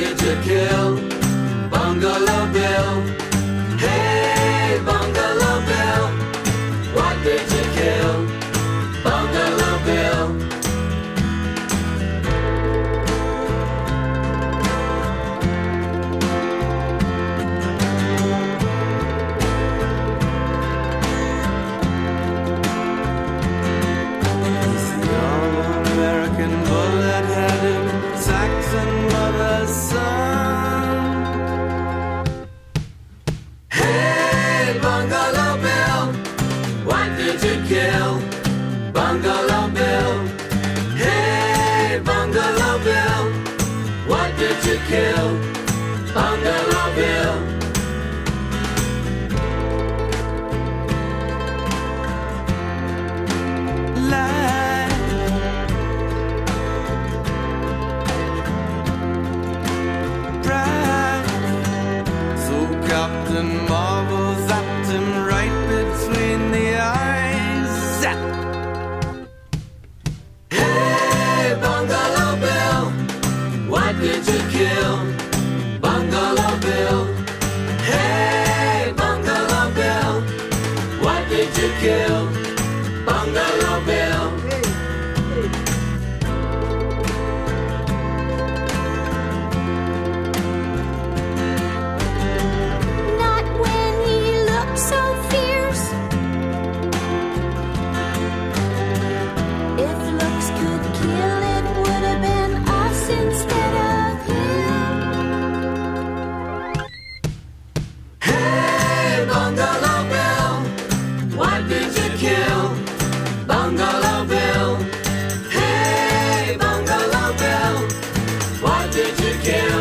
did you kill Bungalow Bill? Hey, Bungalow Bill, what did you kill Bungalow Bill? Kill Bungalow Bill. Hey, Bungalow Bill, what did you kill Bungalow Bill? Life. Pride. So Captain Marvel zapped him right between the eyes. What did you kill Bungalow Bill? Hey, Bungalow Bill, what did you kill Bungalow Bill? Not when he looked so fierce. If looks could kill, it would have been us instead of him. Hey, Bungalow Bill, what did you kill Bungalow Bill? Hey, Bungalow Bill, what did you kill